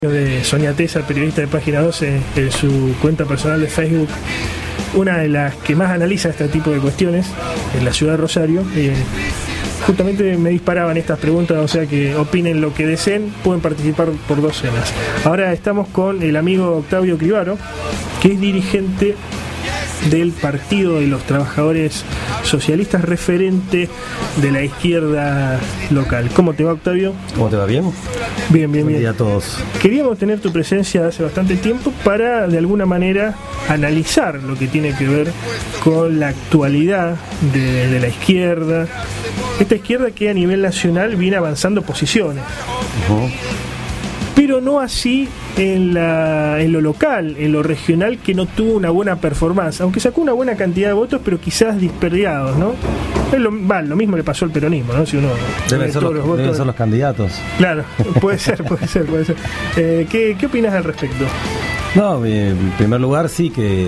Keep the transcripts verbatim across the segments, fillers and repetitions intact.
de Sonia Tesa, periodista de Página doce, en su cuenta personal de Facebook, una de las que más analiza este tipo de cuestiones en la ciudad de Rosario. Eh, justamente me disparaban estas preguntas, o sea que opinen lo que deseen, pueden participar por docenas. Ahora estamos con el amigo Octavio Cribaro, que es dirigente del Partido de los Trabajadores Socialistas, referente de la izquierda local. ¿Cómo te va, Octavio? ¿Cómo te va? ¿Bien? Bien, bien, bien. Buen día a todos. Queríamos tener tu presencia hace bastante tiempo para, de alguna manera, analizar lo que tiene que ver con la actualidad de, de la izquierda. Esta izquierda que a nivel nacional viene avanzando posiciones. Uh-huh. Pero no así en, la, en lo local, en lo regional, que no tuvo una buena performance, aunque sacó una buena cantidad de votos, pero quizás disperdiados, ¿no? Es lo, va, lo mismo le pasó al peronismo, ¿no? Si uno deben ser los, los, votos, deben ser los candidatos. Claro, puede ser, puede ser, puede ser. Eh, ¿qué, ¿Qué opinas al respecto? No, en primer lugar sí que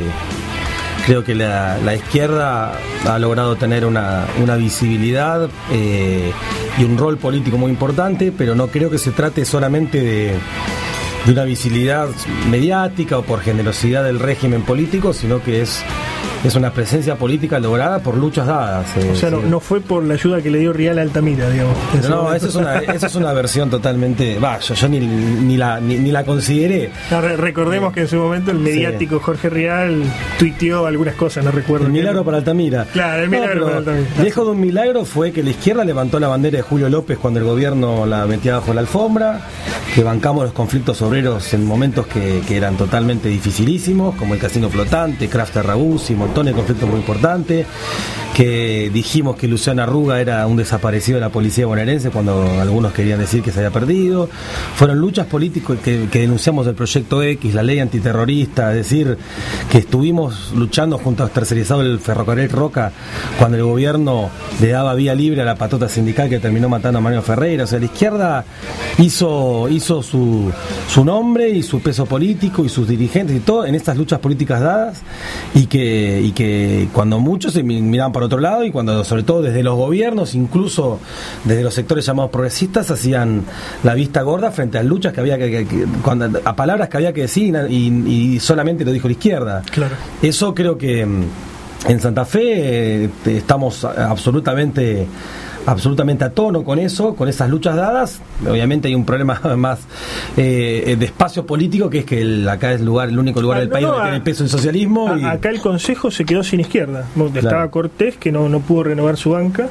creo que la, la izquierda ha logrado tener una, una visibilidad eh, y un rol político muy importante, pero no creo que se trate solamente de, de una visibilidad mediática o por generosidad del régimen político, sino que es, es una presencia política lograda por luchas dadas. Eh, o sea, no, no fue por la ayuda que le dio Rial a Altamira, digamos. No, eso es una, eso es una versión totalmente... Va, yo, yo ni, ni, la, ni, ni la consideré. No, re- recordemos eh, que en su momento el mediático sí. Jorge Rial tuiteó algunas cosas, no recuerdo. El milagro para Altamira. Claro, el milagro no, para Altamira. Lejos de un milagro fue que la izquierda levantó la bandera de Julio López cuando el gobierno la metía bajo la alfombra, que bancamos los conflictos obreros en momentos que, que eran totalmente dificilísimos, como el casino flotante, Kraft Terrabuzzi, montones de conflictos muy importantes, que dijimos que Luciano Arruga era un desaparecido de la policía bonaerense cuando algunos querían decir que se había perdido. Fueron luchas políticas que, que denunciamos el Proyecto X, la ley antiterrorista, es decir, que estuvimos luchando junto a los tercerizados del ferrocarril Roca cuando el gobierno le daba vía libre a la patota sindical que terminó matando a Mariano Ferreira. O sea, la izquierda hizo, hizo su, su nombre y su peso político y sus dirigentes y todo en estas luchas políticas dadas, y que, y que cuando muchos se miraban para otro lado y cuando, sobre todo desde los gobiernos, incluso desde los sectores llamados progresistas, hacían la vista gorda frente a luchas que había que, que, que cuando, a palabras que había que decir y, y solamente lo dijo la izquierda. Claro. Eso creo que en Santa Fe eh, estamos absolutamente absolutamente a tono con eso, con esas luchas dadas. Obviamente hay un problema más eh, de espacio político, que es que el, acá es el lugar, el único lugar ah, del no, país no, donde tiene peso el socialismo. A, y... Acá el Consejo se quedó sin izquierda. Estaba claro. Cortés, que no, no pudo renovar su banca,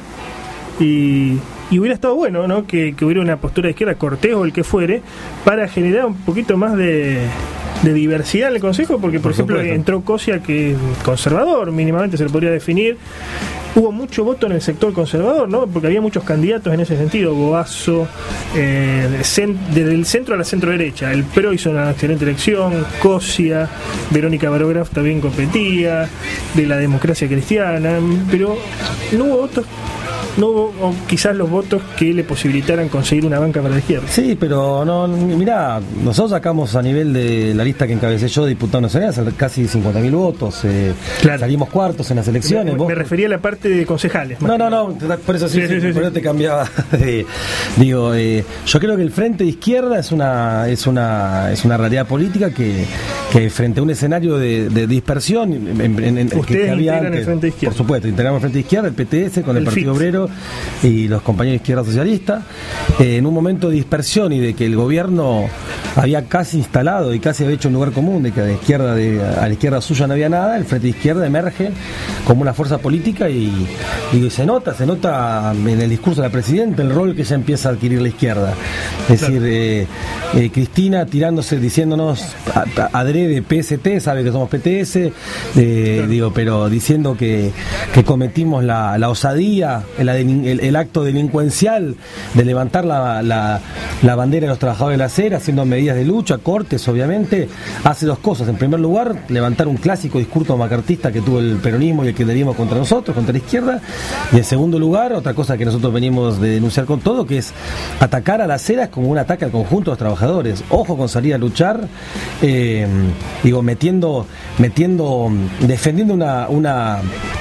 y, y hubiera estado bueno, ¿no? Que, que hubiera una postura de izquierda, Cortés o el que fuere, para generar un poquito más de... de diversidad en el Consejo, porque por, por ejemplo supuesto. Entró Cosia, que es conservador, mínimamente se le podría definir. Hubo mucho voto en el sector conservador, ¿no? Porque había muchos candidatos en ese sentido. Boazo, eh, desde el centro a la centro derecha. El P R O hizo una excelente elección. Cosia, Verónica Barograf también competía, de la Democracia Cristiana, pero no hubo votos. No hubo, o quizás los votos que le posibilitaran conseguir una banca para la izquierda. Sí, pero no, mirá, nosotros sacamos a nivel de la lista que encabecé yo, diputado nacional, casi cincuenta mil votos, eh, claro. Salimos cuartos en las elecciones. Me, ¿Vos? me refería a la parte de concejales. No, no, no, por eso sí, sí, sí, sí, por eso sí. Te cambiaba. De, digo, eh, yo creo que el frente de izquierda es una es una es una realidad política que, que frente a un escenario de, de dispersión, en, en, en, ustedes que había integran antes, el frente de izquierda. Por supuesto, integramos el frente de izquierda, el P T S con el, el Partido F I T. Obrero y los compañeros de izquierda socialista, eh, en un momento de dispersión y de que el gobierno había casi instalado y casi había hecho un lugar común de que a la izquierda de, a la izquierda suya no había nada. El frente de izquierda emerge como una fuerza política y, y se nota, se nota en el discurso de la presidenta el rol que ya empieza a adquirir la izquierda. Es claro. decir, eh, eh, Cristina tirándose, diciéndonos a, a, adrede P S T, sabe que somos P T S, eh, claro. digo, pero diciendo que, que cometimos la, la osadía, la El, el acto delincuencial de levantar la, la, la bandera de los trabajadores de la acera, haciendo medidas de lucha, cortes, obviamente, hace dos cosas. En primer lugar, levantar un clásico discurso macartista que tuvo el peronismo y el que teníamos contra nosotros, contra la izquierda. Y en segundo lugar, otra cosa que nosotros venimos de denunciar con todo, que es atacar a las aceras como un ataque al conjunto de los trabajadores. Ojo con salir a luchar, eh, digo, metiendo, metiendo, defendiendo una... una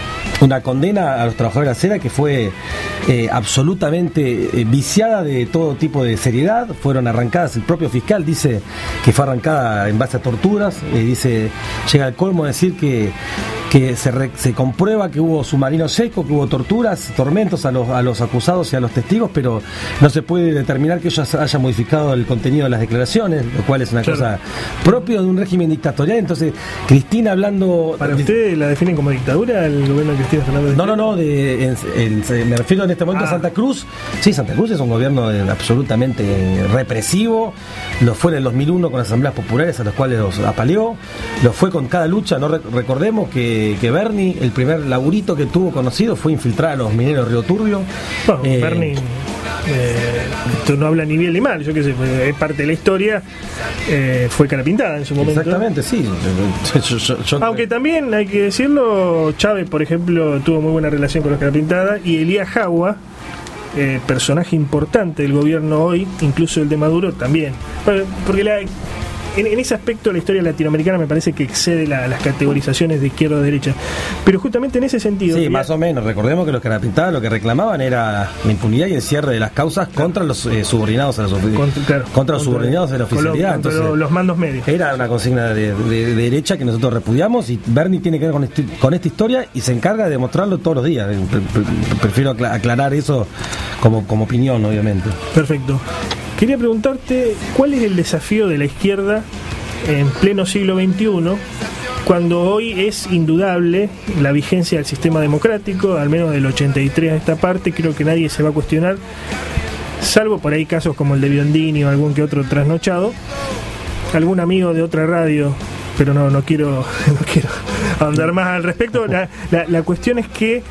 una condena a los trabajadores de la acera que fue eh, absolutamente eh, viciada de todo tipo de seriedad. Fueron arrancadas, el propio fiscal dice que fue arrancada en base a torturas, eh, dice, llega al colmo de decir que que se, re, se comprueba que hubo submarino seco, que hubo torturas, tormentos a los, a los acusados y a los testigos, pero no se puede determinar que ellos hayan modificado el contenido de las declaraciones, lo cual es una claro. cosa propia de un régimen dictatorial. Entonces, Cristina hablando... ¿Para usted la definen como dictadura el gobierno de Cristina Fernández? No, no, no, de, en, en, me refiero en este momento ah. a Santa Cruz. Sí, Santa Cruz es un gobierno de, absolutamente represivo, lo fue en el dos mil uno con las asambleas populares a las cuales los apaleó, lo fue con cada lucha. No re, recordemos que que Bernie, el primer laburito que tuvo conocido fue infiltrar a los mineros de Río Turbio. Bueno, eh, Bernie eh, esto no habla ni bien ni mal, yo qué sé, es parte de la historia. eh, fue cara pintada en su momento. Exactamente, sí. yo, yo, yo, Aunque también hay que decirlo, Chávez, por ejemplo, tuvo muy buena relación con los cara pintada, y Elías Jagua, eh, personaje importante del gobierno hoy, incluso el de Maduro también, porque la En, en ese aspecto la historia latinoamericana me parece que excede la, las categorizaciones de izquierda o derecha, pero justamente en ese sentido... Sí, más o menos. Recordemos que los carapintadas lo que reclamaban era la impunidad y el cierre de las causas contra los eh, subordinados a la contra, claro, contra los contra, subordinados de la oficialidad. Contra Entonces, los mandos medios. Era una consigna de, de, de derecha que nosotros repudiamos, y Bernie tiene que ver con, este, con esta historia y se encarga de demostrarlo todos los días. Prefiero aclarar eso como, como opinión, obviamente. Perfecto. Quería preguntarte, ¿cuál es el desafío de la izquierda en pleno siglo veintiuno, cuando hoy es indudable la vigencia del sistema democrático, al menos del ochenta y tres a esta parte? Creo que nadie se va a cuestionar, salvo por ahí casos como el de Biondini o algún que otro trasnochado, algún amigo de otra radio, pero no no quiero no quiero ahondar más al respecto. La, la, la cuestión es que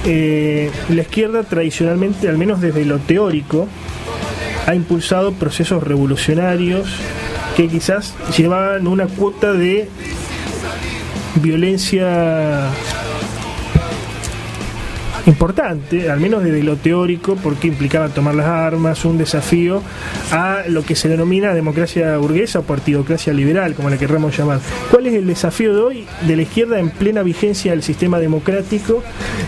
eh, la izquierda tradicionalmente, al menos desde lo teórico, ha impulsado procesos revolucionarios que quizás llevaban una cuota de violencia importante, al menos desde lo teórico, porque implicaba tomar las armas, un desafío a lo que se denomina democracia burguesa o partidocracia liberal, como la querramos llamar. ¿Cuál es el desafío de hoy de la izquierda en plena vigencia del sistema democrático,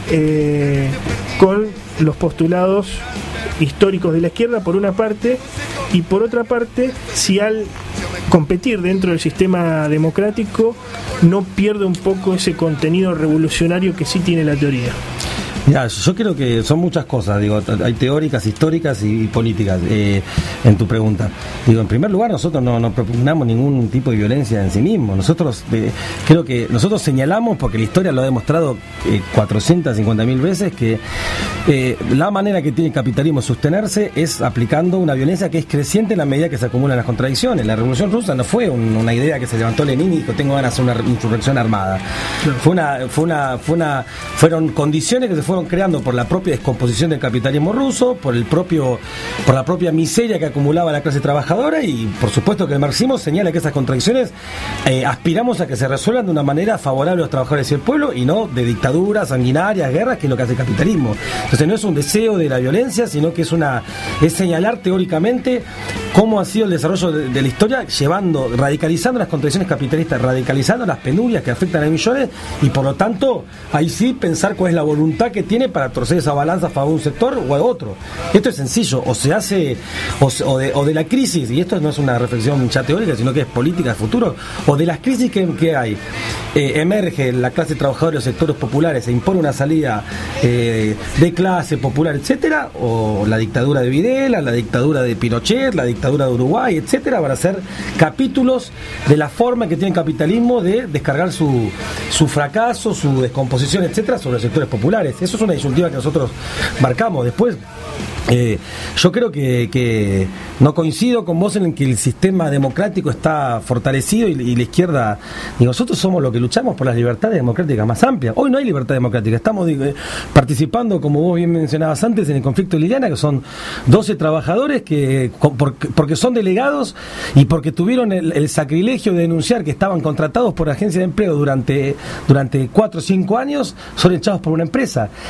eh, con los postulados históricos de la izquierda por una parte, y por otra parte, si al competir dentro del sistema democrático no pierde un poco ese contenido revolucionario que sí tiene la teoría? Mira, yo creo que son muchas cosas, digo, hay teóricas, históricas y políticas eh, en tu pregunta. Digo, en primer lugar, nosotros no, no propugnamos ningún tipo de violencia en sí mismo. Nosotros eh, creo que nosotros señalamos, porque la historia lo ha demostrado eh, cuatrocientas cincuenta mil veces, que eh, la manera que tiene el capitalismo de sostenerse es aplicando una violencia que es creciente en la medida que se acumulan las contradicciones. La Revolución Rusa no fue un, una idea que se levantó Lenin y dijo, tengo ganas de hacer una insurrección armada. No. Fue una, fue una, fue una, fueron condiciones que se fueron creando por la propia descomposición del capitalismo ruso, por el propio, por la propia miseria que acumulaba la clase trabajadora, y por supuesto que el marxismo señala que esas contradicciones eh, aspiramos a que se resuelvan de una manera favorable a los trabajadores y el pueblo, y no de dictaduras, sanguinarias, guerras, que es lo que hace el capitalismo. Entonces no es un deseo de la violencia, sino que es una es señalar teóricamente cómo ha sido el desarrollo de, de la historia, llevando, radicalizando las contradicciones capitalistas, radicalizando las penurias que afectan a millones, y por lo tanto ahí sí pensar cuál es la voluntad que tiene para torcer esa balanza a favor de un sector o a otro. Esto es sencillo, o se hace o, o, de, o de la crisis, y esto no es una reflexión ya teórica, sino que es política de futuro, o de las crisis que, que hay, eh, emerge la clase trabajadora y los sectores populares, se impone una salida eh, de clase popular, etcétera, o la dictadura de Videla, la dictadura de Pinochet, la dictadura de Uruguay, etcétera, para hacer capítulos de la forma que tiene el capitalismo de descargar su, su fracaso, su descomposición, etcétera, sobre los sectores populares. Eso es una disyuntiva que nosotros marcamos. Después, eh, yo creo que, que no coincido con vos en que el sistema democrático está fortalecido y, y la izquierda, y nosotros somos los que luchamos por las libertades democráticas más amplias. Hoy no hay libertad democrática, estamos eh, participando, como vos bien mencionabas antes, en el conflicto de Liliana, que son doce trabajadores que, porque, porque son delegados y porque tuvieron el, el sacrilegio de denunciar que estaban contratados por agencia de empleo durante, durante cuatro o cinco años, son echados por una empresa.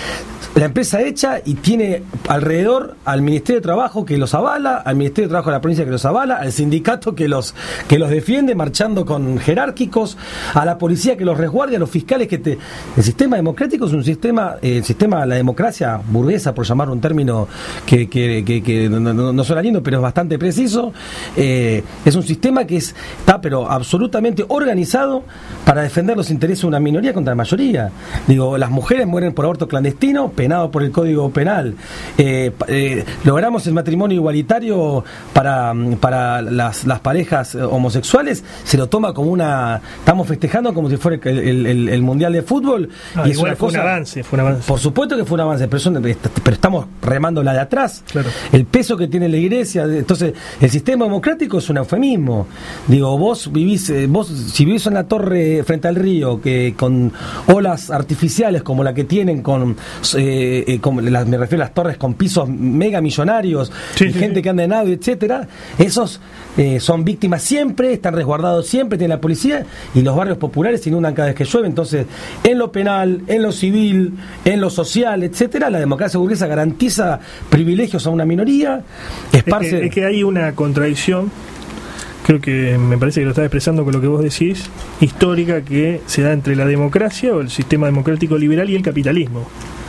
la empresa hecha y tiene alrededor al Ministerio de Trabajo que los avala, al Ministerio de Trabajo de la provincia que los avala, al sindicato que los que los defiende marchando con jerárquicos, a la policía que los resguarda, a los fiscales que te... El sistema democrático es un sistema, eh, el sistema, la democracia burguesa, por llamar un término que, que, que, que no, no, no suena lindo, pero es bastante preciso, eh, es un sistema que es, está pero absolutamente organizado para defender los intereses de una minoría contra la mayoría. Digo, las mujeres mueren por aborto clandestino, penado por el Código Penal. Eh, eh, logramos el matrimonio igualitario para, para las, las parejas homosexuales, se lo toma como una... Estamos festejando como si fuera el, el, el, el Mundial de Fútbol. Ah, y es una cosa, fue un avance, fue un avance. Por supuesto que fue un avance, pero, son, pero estamos remando la de atrás. Claro. El peso que tiene la iglesia. Entonces, el sistema democrático es un eufemismo. Digo, vos vivís, vos si vivís en la torre frente al río, que con olas artificiales como la que tienen con... Eh, eh, como las, me refiero a las torres con pisos mega millonarios, sí, y sí, gente sí. que anda en audio, etcétera, esos eh, son víctimas siempre, están resguardados siempre, tienen la policía, y los barrios populares se inundan cada vez que llueve. Entonces, en lo penal, en lo civil, en lo social, etcétera, la democracia burguesa garantiza privilegios a una minoría, esparce... Es que, es que hay una contradicción, creo que me parece que lo estás expresando con lo que vos decís, histórica, que se da entre la democracia o el sistema democrático liberal y el capitalismo.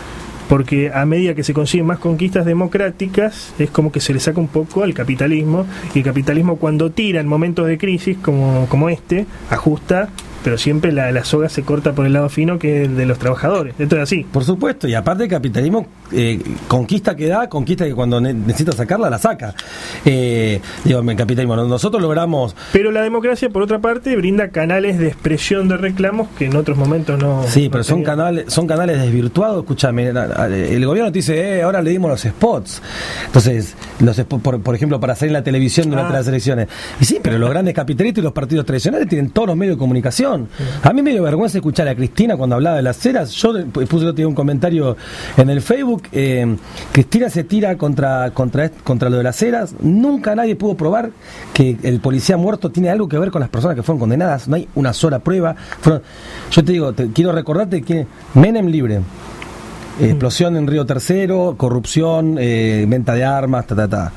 Porque a medida que se consiguen más conquistas democráticas, es como que se le saca un poco al capitalismo, y el capitalismo, cuando tira en momentos de crisis como, como este, ajusta, pero siempre la, la soga se corta por el lado fino, que es el de los trabajadores. Esto es así. Por supuesto, y aparte el capitalismo, eh, conquista que da, conquista que cuando ne- necesita sacarla, la saca. Eh, digo, el capitalismo, nosotros logramos... Pero la democracia, por otra parte, brinda canales de expresión de reclamos que en otros momentos no... Sí, no pero son tenían. canales, son canales desvirtuados. Escúchame, el gobierno te dice, eh, ahora le dimos los spots. Entonces, los spots, por, por ejemplo, para salir en la televisión durante Ah. las elecciones. Y sí, pero los grandes capitalistas y los partidos tradicionales tienen todos los medios de comunicación. A mí me dio vergüenza escuchar a Cristina cuando hablaba de las ceras. Yo puse otro día un comentario en el Facebook. Eh, Cristina se tira contra, contra, contra lo de las ceras. Nunca nadie pudo probar que el policía muerto tiene algo que ver con las personas que fueron condenadas. No hay una sola prueba. Fueron, yo te digo, te, quiero recordarte que Menem libre. Explosión en Río Tercero, corrupción, eh, venta de armas, ta, ta, ta.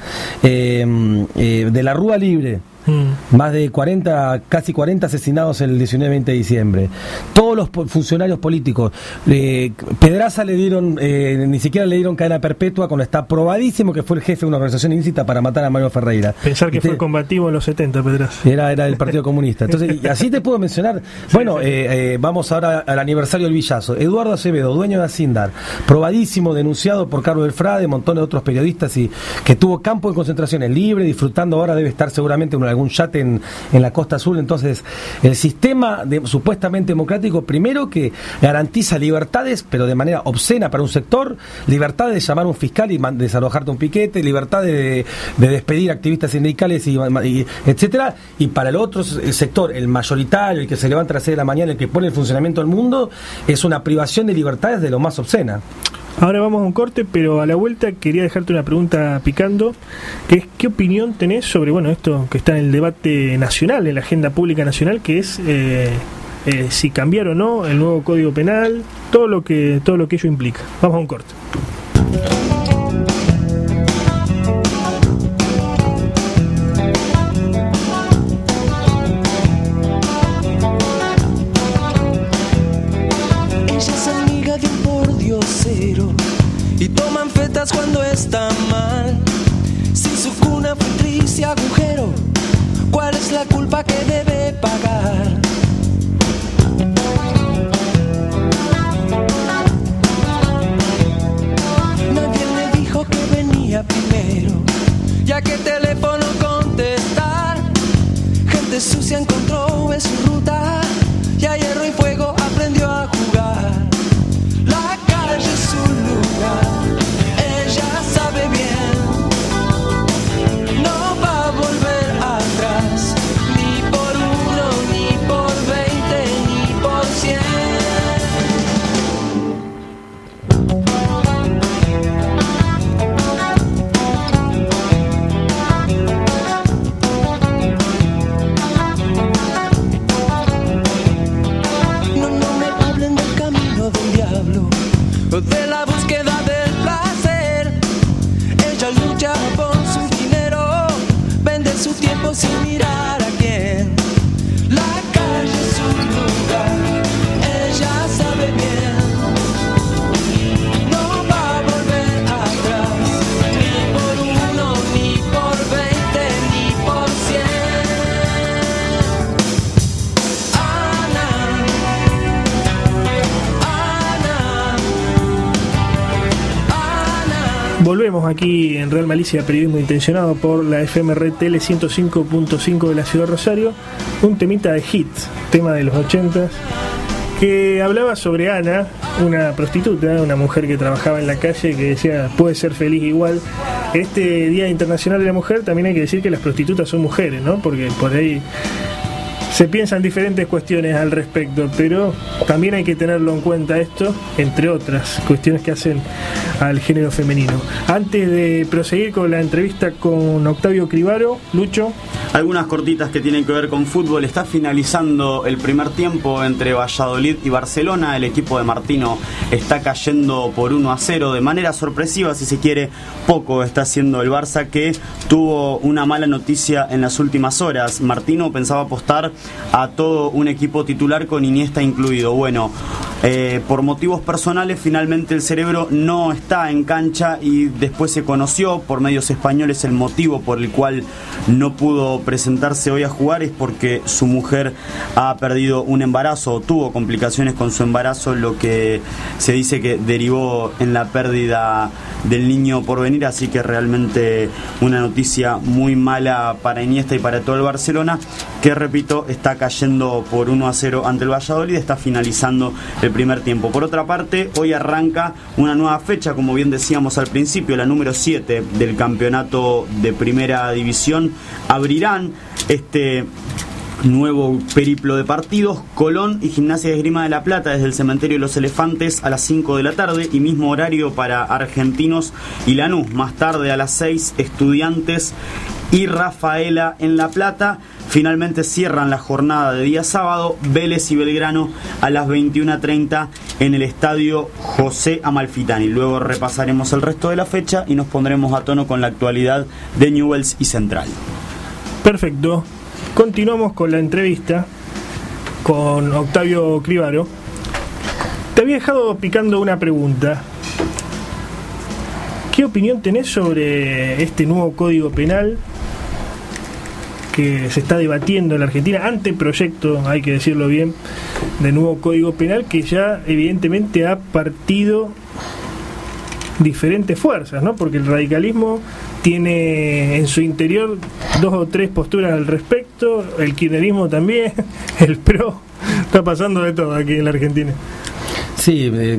Eh, eh, de la Rúa libre. Mm. Más de cuarenta, casi cuarenta asesinados el diecinueve y veinte de diciembre. Todos los po- funcionarios políticos. Eh, Pedraza le dieron, eh, ni siquiera le dieron cadena perpetua, cuando está probadísimo que fue el jefe de una organización ilícita para matar a Mario Ferreira. Pensar que ¿Viste? fue combativo en los setenta, Pedraza. Era, era del Partido Comunista. Entonces, y así te puedo mencionar. Bueno, eh, eh, vamos ahora al aniversario del Villazo. Eduardo Acevedo, dueño de Asindar, probadísimo, denunciado por Carlos del Frade, un montón de otros periodistas, y que tuvo campo de concentraciones libre, disfrutando ahora, debe estar seguramente en algún yate en, en la Costa Azul. Entonces, el sistema de, supuestamente democrático, primero que garantiza libertades, pero de manera obscena para un sector, libertad de llamar a un fiscal y man, desalojarte un piquete, libertad de, de despedir activistas sindicales, y, y etcétera, y para el otro sector, el mayoritario, el que se levanta a las seis de la mañana, el que pone el funcionamiento del mundo, es una privación de libertades de lo más obscena. Ahora vamos a un corte, pero a la vuelta quería dejarte una pregunta picando, que es ¿qué opinión tenés sobre, bueno, esto que está en el debate nacional, en la agenda pública nacional, que es eh, eh, si cambiar o no el nuevo Código Penal, todo lo que todo lo que ello implica? Vamos a un corte. Y toman fetas cuando está mal. Si su cuna fue triste agujero, ¿cuál es la culpa que debe pagar? Nadie le dijo que venía primero, ya que teléfono contestar. Gente sucia encontró en su ruta, y a hierro y fuego aprendió a jugar. La calle es su lugar, ella sabe bien, no va a volver atrás, ni por uno, ni por veinte, ni por cien. Volvemos aquí en Real Malicia, periodismo intencionado por la F M R Tele ciento cinco punto cinco de la ciudad de Rosario. Un temita de hit, tema de los ochentas, que hablaba sobre Ana, una prostituta, una mujer que trabajaba en la calle, que decía, puede ser feliz igual. Este Día Internacional de la Mujer también hay que decir que las prostitutas son mujeres, ¿no? Porque por ahí se piensan diferentes cuestiones al respecto, pero también hay que tenerlo en cuenta esto, entre otras cuestiones que hacen al género femenino. Antes de proseguir con la entrevista con Octavio Cribaro, Lucho. Algunas cortitas que tienen que ver con fútbol. Está finalizando el primer tiempo entre Valladolid y Barcelona. El equipo de Martino está cayendo por uno a cero de manera sorpresiva, si se quiere. Poco está haciendo el Barça, que tuvo una mala noticia en las últimas horas. Martino pensaba apostar a todo un equipo titular con Iniesta incluido. Bueno, eh, por motivos personales finalmente el cerebro no está en cancha, y después se conoció por medios españoles el motivo por el cual no pudo presentarse hoy a jugar. Es porque su mujer ha perdido un embarazo, o tuvo complicaciones con su embarazo, lo que se dice que derivó en la pérdida del niño por venir. Así que realmente una noticia muy mala para Iniesta y para todo el Barcelona, que repito, está cayendo por uno a cero ante el Valladolid. Está finalizando el primer tiempo. Por otra parte, hoy arranca una nueva fecha, como bien decíamos al principio, la número siete del campeonato de primera división. Abrirán este nuevo periplo de partidos Colón y Gimnasia de Esgrima de La Plata desde el Cementerio de los Elefantes a las cinco de la tarde, y mismo horario para Argentinos y Lanús. Más tarde a las seis, Estudiantes y Rafaela en La Plata. Finalmente cierran la jornada de día sábado Vélez y Belgrano a las veintiuna treinta en el estadio José Amalfitani. Luego repasaremos el resto de la fecha y nos pondremos a tono con la actualidad de Newell's y Central. Perfecto. Continuamos con la entrevista con Octavio Cribaro. Te había dejado picando una pregunta. ¿Qué opinión tenés sobre este nuevo Código Penal que se está debatiendo en la Argentina? Anteproyecto, hay que decirlo bien, de nuevo Código Penal, que ya evidentemente ha partido diferentes fuerzas, ¿no? Porque el radicalismo tiene en su interior dos o tres posturas al respecto, el kirchnerismo también, el PRO, está pasando de todo aquí en la Argentina. Sí, eh,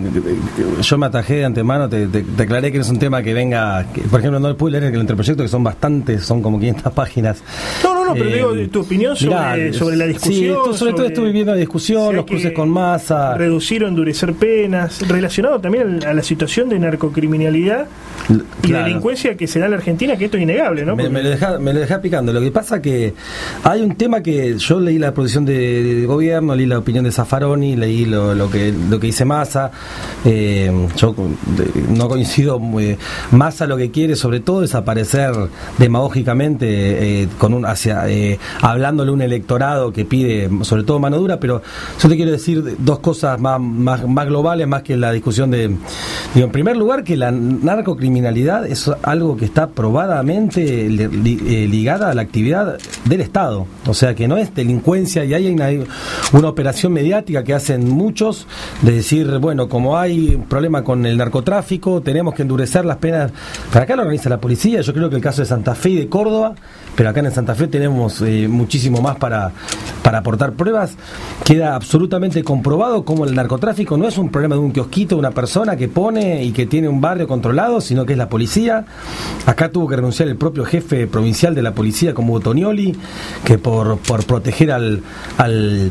yo me atajé de antemano, te, te, te aclaré que no es un tema que venga, que, por ejemplo, no pude leer el anteproyecto, que son bastantes, son como quinientas páginas. No, no, no, pero eh, digo tu opinión sobre, mirá, sobre la discusión. Sí, esto, sobre, sobre todo estuve viendo la discusión, si los cruces con Massa. Reducir o endurecer penas, relacionado también a la situación de narcocriminalidad y claro, delincuencia que se da en la Argentina, que esto es innegable, ¿no? Me, me lo deja, me lo deja picando. Lo que pasa que hay un tema que yo leí la posición de, de gobierno, leí la opinión de Zaffaroni, leí lo, lo que lo que dice Massa. Eh, yo de, no coincido muy, Massa lo que quiere sobre todo es aparecer demagógicamente eh, con un hacia eh, hablándole a un electorado que pide sobre todo mano dura, pero yo te quiero decir dos cosas más, más, más globales, más que la discusión de, digo, en primer lugar, que la narcocriminalidad es algo que está probadamente ligada a la actividad del Estado, o sea que no es delincuencia, y hay una, una operación mediática que hacen muchos de decir, bueno, como hay un problema con el narcotráfico, tenemos que endurecer las penas. Para acá lo organiza la policía. Yo creo que el caso de Santa Fe y de Córdoba, pero acá en Santa Fe tenemos eh, muchísimo más para, para aportar pruebas. Queda absolutamente comprobado cómo el narcotráfico no es un problema de un kiosquito, una persona que pone y que tiene un barrio controlado, sino que es la policía. Acá tuvo que renunciar el propio jefe provincial de la policía, como Tonioli, que por, por proteger al... al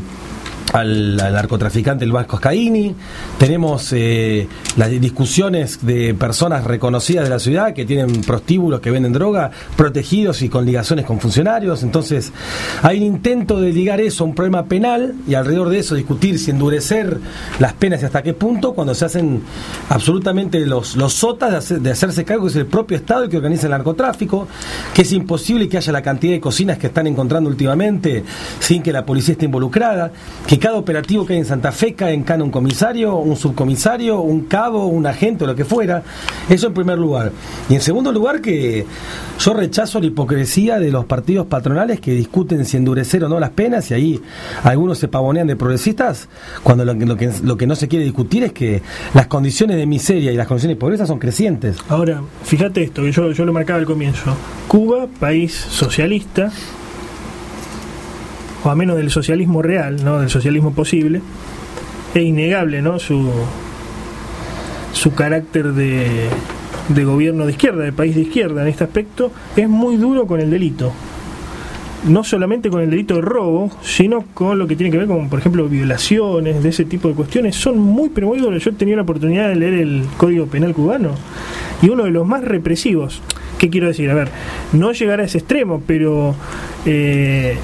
Al, al narcotraficante el Vasco Ascaini. Tenemos eh, las discusiones de personas reconocidas de la ciudad que tienen prostíbulos que venden droga, protegidos y con ligaciones con funcionarios. Entonces hay un intento de ligar eso a un problema penal, y alrededor de eso discutir si endurecer las penas y hasta qué punto, cuando se hacen absolutamente los, los sotas de, hacer, de hacerse cargo, que es el propio Estado el que organiza el narcotráfico, que es imposible que haya la cantidad de cocinas que están encontrando últimamente sin que la policía esté involucrada, que que cada operativo que hay en Santa Fe cae en cana un comisario, un subcomisario, un cabo, un agente o lo que fuera. Eso en primer lugar. Y en segundo lugar, que yo rechazo la hipocresía de los partidos patronales que discuten si endurecer o no las penas, y ahí algunos se pavonean de progresistas, cuando lo, lo, que, lo que no se quiere discutir es que las condiciones de miseria y las condiciones de pobreza son crecientes. Ahora, fíjate esto, que yo, yo lo marcaba al comienzo. Cuba, país socialista, o a menos del socialismo real, ¿no? Del socialismo posible, es innegable, ¿no? Su, su carácter de, de gobierno de izquierda, de país de izquierda en este aspecto, es muy duro con el delito. No solamente con el delito de robo, sino con lo que tiene que ver con, por ejemplo, violaciones, de ese tipo de cuestiones. Son muy, pero muy duros. Yo he tenido la oportunidad de leer el Código Penal cubano y uno de los más represivos. ¿Qué quiero decir? A ver, no llegar a ese extremo, pero eh,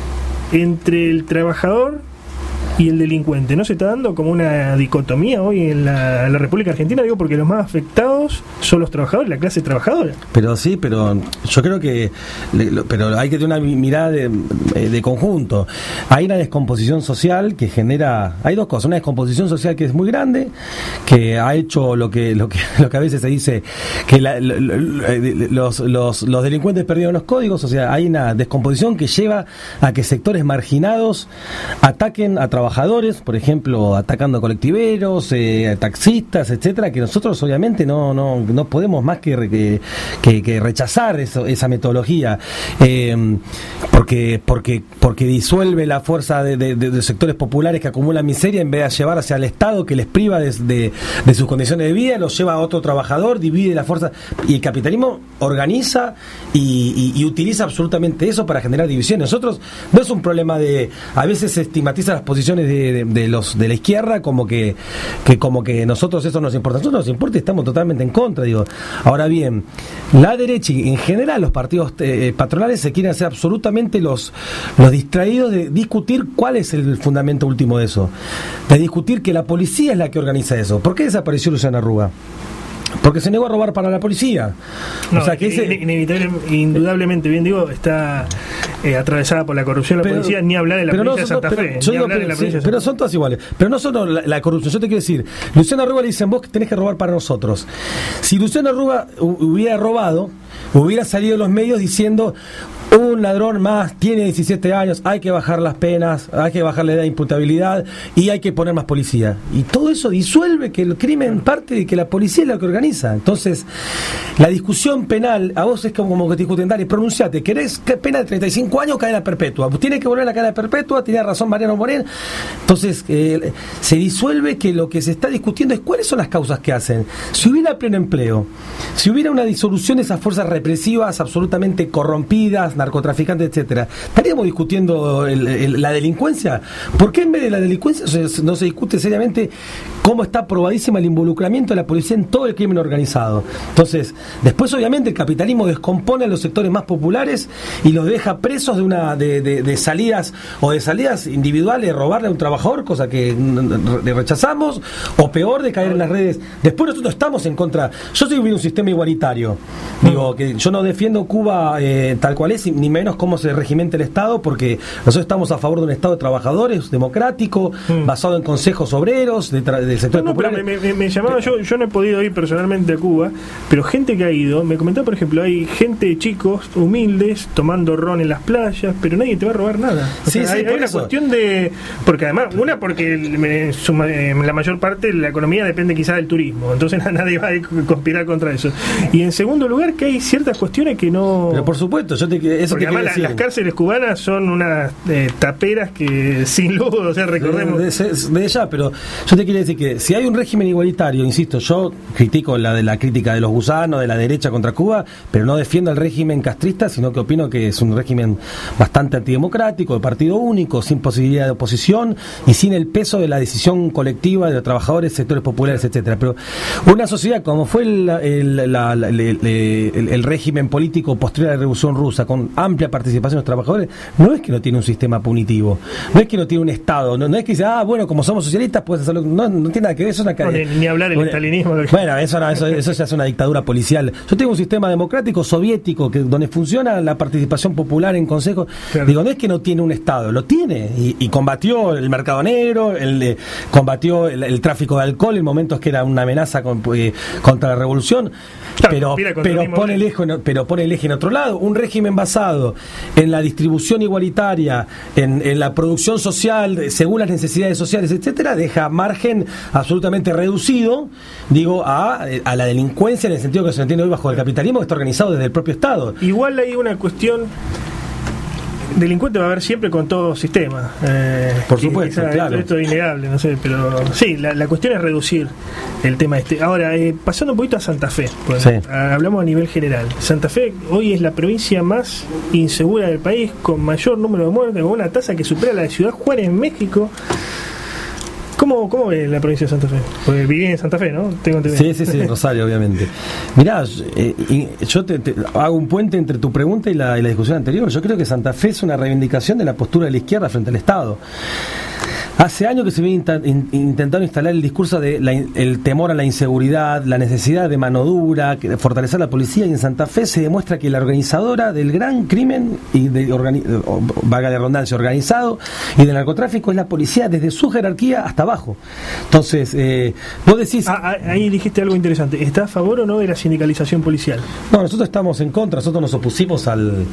entre el trabajador y el delincuente, ¿no se está dando como una dicotomía hoy en la, en la República Argentina? Digo, porque los más afectados son los trabajadores, la clase trabajadora. Pero sí, pero yo creo que pero hay que tener una mirada de, de conjunto. Hay una descomposición social que genera, hay dos cosas, una descomposición social que es muy grande, que ha hecho lo que lo que, lo que a veces se dice que la, lo, los, los, los delincuentes perdieron los códigos, o sea, hay una descomposición que lleva a que sectores marginados ataquen a trabajadores trabajadores, por ejemplo, atacando a colectiveros, eh, taxistas, etcétera, que nosotros obviamente no no, no podemos más que, que, que rechazar eso, esa metodología, eh, porque porque porque disuelve la fuerza de, de, de sectores populares que acumulan miseria en vez de llevar hacia el Estado, que les priva de, de, de sus condiciones de vida, los lleva a otro trabajador, divide la fuerza, y el capitalismo organiza y, y, y utiliza absolutamente eso para generar divisiones. Nosotros no es un problema de, a veces se estigmatiza las posiciones De, de, de los de la izquierda como que, que como que nosotros eso nos importa. Nosotros nos importa y estamos totalmente en contra, digo. Ahora bien, la derecha y en general los partidos eh, patronales se quieren hacer absolutamente los, los distraídos de discutir cuál es el fundamento último de eso, de discutir que la policía es la que organiza eso. ¿Por qué desapareció Luciana Arruga? Porque se negó a robar para la policía. No, o sea que ese... inevitable, indudablemente, bien digo, está eh, atravesada por la corrupción de la pero, policía, ni hablar de la provincia no, de Santa pero, Fe. Yo ni digo, hablar pero, de la sí, provincia de pero Santa son todas iguales. Pero no solo la, la corrupción, yo te quiero decir, Luciana Arruga le dicen, vos tenés que robar para nosotros. Si Luciana Arruga hubiera robado, hubiera salido en los medios diciendo: un ladrón más tiene diecisiete años, hay que bajar las penas, hay que bajar la edad de imputabilidad y hay que poner más policía. Y todo eso disuelve que el crimen parte de que la policía es la que organiza. Entonces, la discusión penal, a vos es como que te discuten, dale, pronunciate, ¿querés que pena de treinta y cinco años o cadena perpetua? Tiene que volver a la cadena perpetua, tenía razón Mariano Moreno. Entonces, eh, se disuelve que lo que se está discutiendo es cuáles son las causas que hacen. Si hubiera pleno empleo, si hubiera una disolución de esas fuerzas represivas absolutamente corrompidas, narcotraficantes, etcétera, estaríamos discutiendo el, el, la delincuencia. ¿Por qué en vez de la delincuencia se, no se discute seriamente cómo está probadísima el involucramiento de la policía en todo el crimen organizado? Entonces, después obviamente el capitalismo descompone a los sectores más populares y los deja presos de una de, de, de salidas o de salidas individuales, robarle a un trabajador, cosa que le rechazamos, o peor, de caer en las redes. Después nosotros estamos en contra. Yo soy de un sistema igualitario. Digo que yo no defiendo Cuba eh, tal cual es, ni menos cómo se regimenta el Estado, porque nosotros estamos a favor de un Estado de trabajadores, democrático, mm. basado en consejos obreros, de tra- del sector no, no, popular. Me, me, me llamaba, yo, yo no he podido ir personalmente a Cuba, pero gente que ha ido, me comentaba, por ejemplo, hay gente, chicos, humildes, tomando ron en las playas, pero nadie te va a robar nada. O sí, sea, sí, hay, hay una eso. cuestión de... Porque además, una, porque en su, en la mayor parte la economía depende quizás del turismo, entonces nadie va a conspirar contra eso. Y en segundo lugar, que hay ciertas cuestiones que no... Pero por supuesto, yo te, eso porque te además la, las cárceles cubanas son unas eh, taperas que sin luz, o sea, recordemos... De, de, de ella, pero yo te quiero decir que si hay un régimen igualitario, insisto, yo critico la de la crítica de los gusanos, de la derecha contra Cuba, pero no defiendo el régimen castrista, sino que opino que es un régimen bastante antidemocrático, de partido único, sin posibilidad de oposición y sin el peso de la decisión colectiva de los trabajadores, sectores populares, etcétera. Pero una sociedad como fue el, el, la, la, el, el, el régimen político posterior a la Revolución Rusa, con amplia participación de los trabajadores, no es que no tiene un sistema punitivo, no es que no tiene un Estado, no, no es que dice, ah, bueno, como somos socialistas, puedes hacerlo. No, no tiene nada que ver, eso es una cadena. No, ni hablar del estalinismo. Bueno, eso, no, eso, eso ya es una dictadura policial. Yo tengo un sistema democrático soviético que donde funciona la participación popular en consejos. Claro. Digo, no es que no tiene un Estado, lo tiene, y, y combatió el mercado negro, el, eh, combatió el, el tráfico de alcohol en momentos que era una amenaza con, eh, contra la revolución. Claro, pero, pero, pone el eje, pero pone el eje en otro lado. Un régimen basado en la distribución igualitaria, en, en la producción social, según las necesidades sociales, etcétera, deja margen absolutamente reducido, digo, a, a la delincuencia, en el sentido que se entiende hoy bajo el capitalismo, que está organizado desde el propio Estado. Igual hay una cuestión. Delincuente va a haber siempre con todo sistema. Eh, Por supuesto, esa, claro. Esto es innegable, no sé, pero sí, la, la cuestión es reducir el tema este. Ahora, eh, pasando un poquito a Santa Fe, pues, sí. a, hablamos a nivel general. Santa Fe hoy es la provincia más insegura del país, con mayor número de muertes, con una tasa que supera la de Ciudad Juárez en México. ¿Cómo, ¿Cómo ves la provincia de Santa Fe? Porque viví en Santa Fe, ¿no? Tengo entendido. Sí, sí, sí, Rosario, obviamente. Mirá, eh, yo te, te hago un puente entre tu pregunta y la, y la discusión anterior. Yo creo que Santa Fe es una reivindicación de la postura de la izquierda frente al Estado. Hace años que se viene intentando instalar el discurso de la, el temor a la inseguridad, la necesidad de mano dura, de fortalecer la policía, y en Santa Fe se demuestra que la organizadora del gran crimen y de organi, vaga de redundancia organizado y del narcotráfico es la policía desde su jerarquía hasta abajo. Entonces, eh, vos decís... Ah, ahí dijiste algo interesante. ¿Está a favor o no de la sindicalización policial? No, nosotros estamos en contra, nosotros nos opusimos al,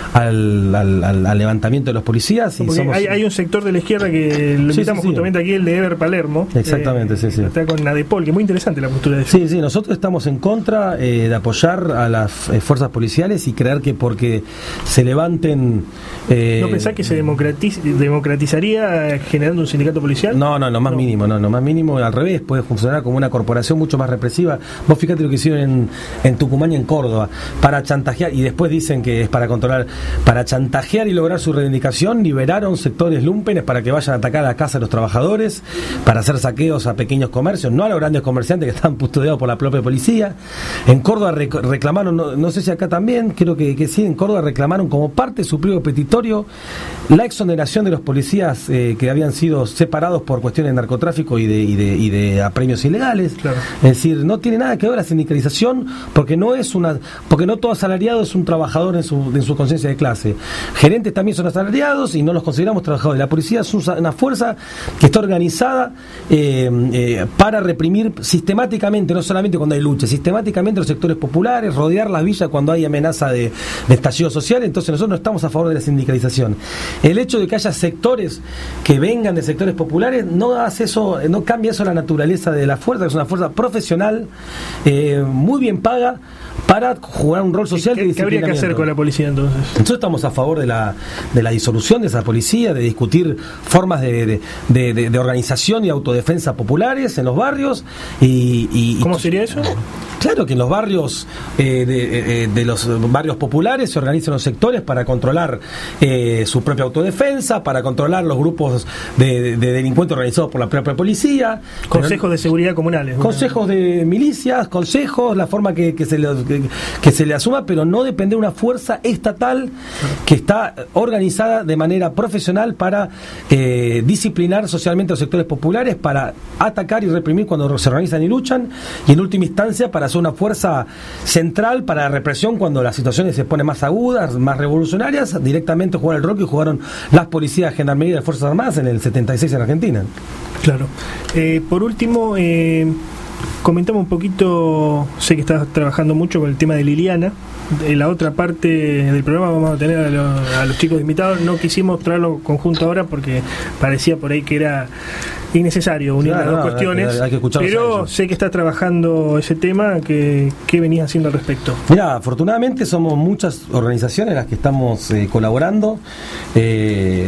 al, al, al, al levantamiento de los policías. Y somos... hay, hay un sector de la izquierda que... Lo sí, Estamos sí, justamente sí. aquí el de Ever Palermo. Exactamente, eh, sí, sí. Está con Nadepol, que es muy interesante la postura de eso. Sí, sí, nosotros estamos en contra eh, de apoyar a las eh, fuerzas policiales y creer que porque se levanten... Eh, ¿No pensás que se democratiz- democratizaría generando un sindicato policial? No, no, no más no. mínimo, no, no más mínimo, al revés, puede funcionar como una corporación mucho más represiva. Vos fíjate lo que hicieron en, en Tucumán y en Córdoba, para chantajear, y después dicen que es para controlar, para chantajear y lograr su reivindicación, liberaron sectores lumpenes para que vayan a atacar a la casa de los trabajadores, para hacer saqueos a pequeños comercios, no a los grandes comerciantes que están custodiados por la propia policía. En Córdoba rec- reclamaron, no, no sé si acá también, creo que, que sí, en Córdoba reclamaron como parte de su pliego petitorio la exoneración de los policías eh, que habían sido separados por cuestiones de narcotráfico y de, y de, y de apremios ilegales. Claro. Es decir, no tiene nada que ver la sindicalización, porque no es una, porque no todo asalariado es un trabajador en su, en su conciencia de clase. Gerentes también son asalariados y no los consideramos trabajadores. La policía es una fuerza que está organizada eh, eh, para reprimir sistemáticamente, no solamente cuando hay lucha, sistemáticamente los sectores populares, rodear las villas cuando hay amenaza de, de estallido social. Entonces nosotros no estamos a favor de la sindicalización. El hecho de que haya sectores que vengan de sectores populares no hace eso, no cambia eso la naturaleza de la fuerza, que es una fuerza profesional, eh, muy bien paga, para jugar un rol social. ¿Qué, ¿qué habría que hacer con la policía entonces? Nosotros estamos a favor de la, de la disolución de esa policía, de discutir formas de, de, de, de, de organización y autodefensa populares en los barrios. Y, y ¿Cómo sería eso? Claro, que en los barrios eh, de, eh, de los barrios populares se organizan los sectores para controlar eh, su propia autodefensa, para controlar los grupos de, de, de delincuentes organizados por la propia policía. Consejos pero, de seguridad comunales. Consejos de milicias, consejos, la forma que, que, se le, que, que se le asuma, pero no depender de una fuerza estatal que está organizada de manera profesional para eh, disciplinar socialmente a los sectores populares, para atacar y reprimir cuando se organizan y luchan, y en última instancia para hacer una fuerza central para la represión cuando las situaciones se ponen más agudas, más revolucionarias. Directamente jugar el rol que jugaron las policías, gendarmería y las Fuerzas Armadas en el setenta y seis en Argentina. Claro. Eh, por último, eh, comentamos un poquito, sé que estás trabajando mucho con el tema de Liliana. En la otra parte del programa vamos a tener a, lo, a los chicos invitados. No quisimos traerlo conjunto ahora porque parecía por ahí que era innecesario unir claro, las dos no, cuestiones, hay que, hay que pero sé que estás trabajando ese tema. que ¿Qué venías haciendo al respecto? Mira, afortunadamente somos muchas organizaciones las que estamos eh, colaborando. Eh,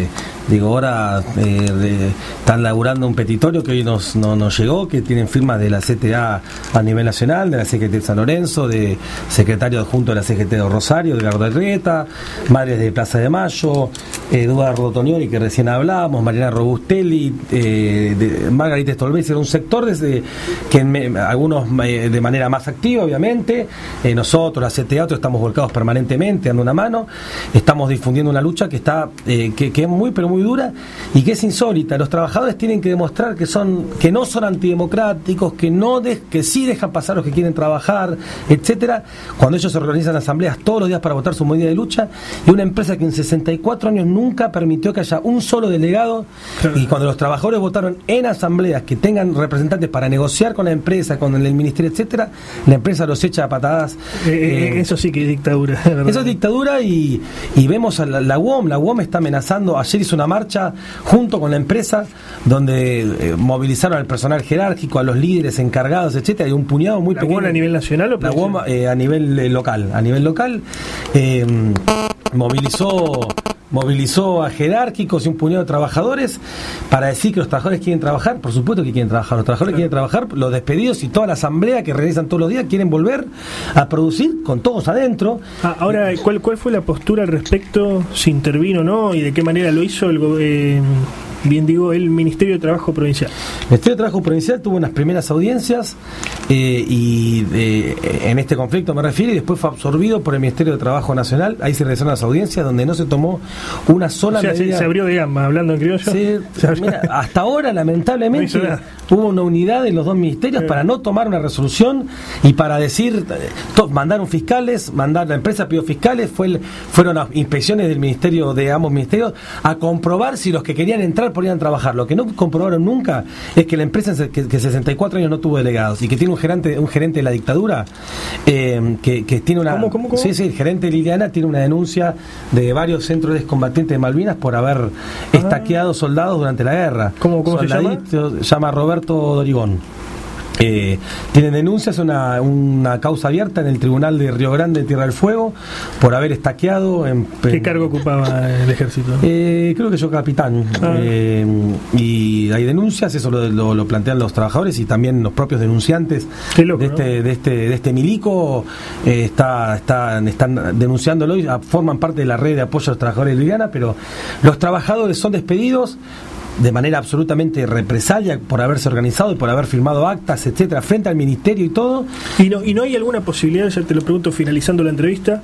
Digo, ahora eh, de, están laburando un petitorio que hoy nos, no, nos llegó, que tienen firmas de la C T A a nivel nacional, de la C G T de San Lorenzo, de secretario adjunto de la C G T de Rosario, de Gardarrieta, madres de Plaza de Mayo, Eduardo Tonioli, que recién hablábamos, Mariana Robustelli, eh, de Margarita Stolberg, era un sector desde que en me, algunos eh, de manera más activa, obviamente, eh, nosotros, la C T A, estamos volcados permanentemente, dando una mano, estamos difundiendo una lucha que está eh, que, que es muy pero muy dura y que es insólita. Los trabajadores tienen que demostrar que son que no son antidemocráticos, que no de, que sí dejan pasar los que quieren trabajar, etcétera, cuando ellos se organizan asambleas todos los días para votar su medida de lucha, y una empresa que en sesenta y cuatro años nunca permitió que haya un solo delegado, y cuando los trabajadores votaron en asambleas que tengan representantes para negociar con la empresa, con el ministerio, etcétera, la empresa los echa a patadas. Eh, eh, eso sí que es dictadura. Eso es dictadura y, y vemos a la, la U O M, la U O M está amenazando, ayer hizo una marcha junto con la empresa donde eh, movilizaron al personal jerárquico, a los líderes encargados, etcétera, y un puñado muy ¿La pequeño. U O M a nivel nacional o la U O M eh, a nivel eh, local, a nivel local eh, movilizó movilizó a jerárquicos y un puñado de trabajadores para decir que los trabajadores quieren trabajar. Por supuesto que quieren trabajar, los trabajadores quieren trabajar, los despedidos y toda la asamblea que realizan todos los días quieren volver a producir con todos adentro. Ah, ahora, ¿cuál, ¿cuál fue la postura al respecto? ¿Si intervino o no? ¿Y de qué manera lo hizo el eh, bien digo, el Ministerio de Trabajo Provincial? El Ministerio de Trabajo Provincial tuvo unas primeras audiencias eh, y eh, en este conflicto me refiero, y después fue absorbido por el Ministerio de Trabajo Nacional. Ahí se realizaron las audiencias donde no se tomó una sola o sea, medida. Se, se abrió de gamba, hablando en criollo. Sí, mira, hasta ahora lamentablemente no hubo una unidad en los dos ministerios eh. para no tomar una resolución y para decir, to, mandaron fiscales, mandar la empresa pidió fiscales, fue el, fueron a inspecciones del ministerio, de ambos ministerios, a comprobar si los que querían entrar podían trabajar. Lo que no comprobaron nunca es que la empresa que, que sesenta y cuatro años no tuvo delegados y que tiene un gerente, un gerente de la dictadura eh, que, que tiene una ¿Cómo, cómo, cómo? Sí, sí, el gerente Liliana tiene una denuncia de varios centros de combatientes de Malvinas por haber ah. estaqueado soldados durante la guerra. ¿Cómo, cómo se llama? Se llama Roberto Dorigón. Eh, tienen denuncias, una, una causa abierta en el Tribunal de Río Grande de Tierra del Fuego por haber estaqueado en, ¿Qué en, cargo ocupaba el ejército? Eh, creo que yo capitán. Ah. Eh, y hay denuncias, eso lo, lo, lo plantean los trabajadores y también los propios denunciantes loco, de, este, ¿no? de este de este milico. Eh, está, está, están denunciándolo y forman parte de la red de apoyo a los trabajadores de Liliana, pero los trabajadores son despedidos de manera absolutamente represalia por haberse organizado y por haber firmado actas, etcétera, frente al ministerio y todo. ¿Y no, y no hay alguna posibilidad, ya te lo pregunto finalizando la entrevista,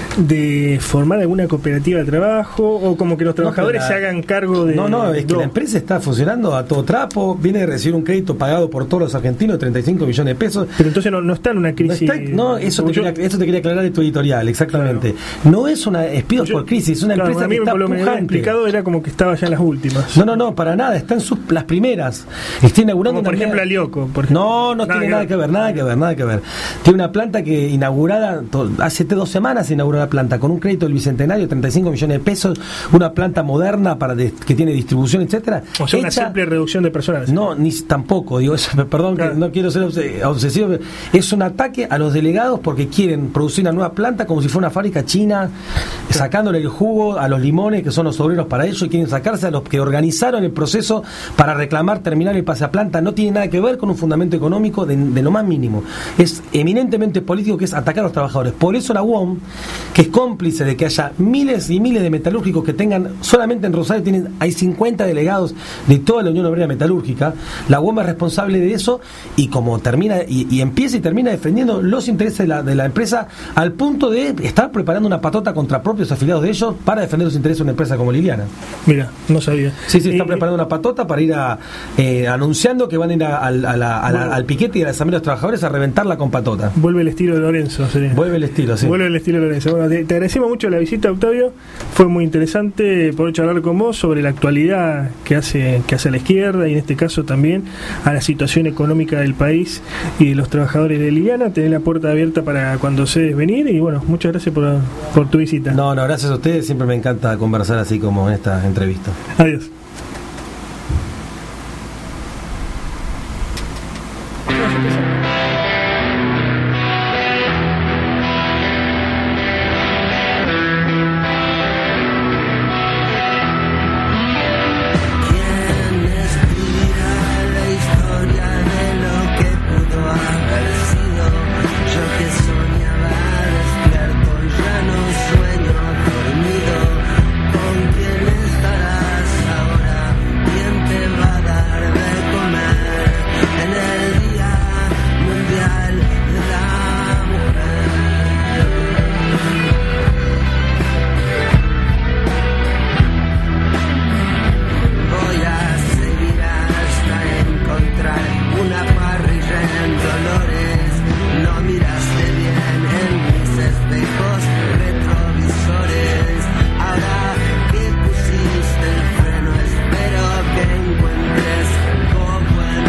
de formar alguna cooperativa de trabajo o como que los trabajadores no, la, se hagan cargo de... No, no, es que no. La empresa está funcionando a todo trapo, viene de recibir un crédito pagado por todos los argentinos de treinta y cinco millones de pesos. Pero entonces no, no está en una crisis... No, está, no eso, te quería, eso te quería aclarar de tu editorial, exactamente. Claro. No es una despidos por crisis, es una claro, empresa a mí que está lo pujante. Me explicado era como que estaba ya en las últimas. No, no, no, para nada, está en sus, las primeras. Está inaugurando como por ejemplo a Lioco. Por no, no nada tiene que nada que ver, nada que ver, nada que ver. Tiene una planta que inaugurada to, hace dos semanas se inauguró la planta con un crédito del Bicentenario, treinta y cinco millones de pesos, una planta moderna para de, que tiene distribución, etcétera. O sea, hecha, una simple reducción de personas. No, ni tampoco, digo, eso, perdón claro. que no quiero ser obsesivo, es un ataque a los delegados porque quieren producir una nueva planta como si fuera una fábrica china, claro. sacándole el jugo a los limones que son los obreros para ello y quieren sacarse a los que organizaron el proceso para reclamar terminar el pase a planta. No tiene nada que ver con un fundamento económico de, de lo más mínimo. Es eminentemente político, que es atacar a los trabajadores. Por eso la U O M, que es cómplice de que haya miles y miles de metalúrgicos que tengan, solamente en Rosario tienen, hay cincuenta delegados de toda la Unión Obrera Metalúrgica, la U O M es responsable de eso y como termina y, y empieza y termina defendiendo los intereses de la, de la empresa al punto de estar preparando una patota contra propios afiliados de ellos para defender los intereses de una empresa como Liliana. Mira, no sabía. Sí, sí, está eh, preparando una patota para ir a eh, anunciando que van a ir a, a, a la, a la, al piquete y a la asamblea de los trabajadores a reventarla con patota. Vuelve el estilo de Lorenzo. Sería. Vuelve el estilo, sí. Vuelve el estilo de Lorenzo. Bueno, te, te agradecemos mucho la visita, Octavio. Fue muy interesante poder charlar con vos sobre la actualidad que hace, que hace la izquierda y en este caso también a la situación económica del país y de los trabajadores de Liliana. Tenés la puerta abierta para cuando seas venir y bueno, muchas gracias por, por tu visita. No, no, gracias a ustedes. Siempre me encanta conversar así como en esta entrevista. Adiós.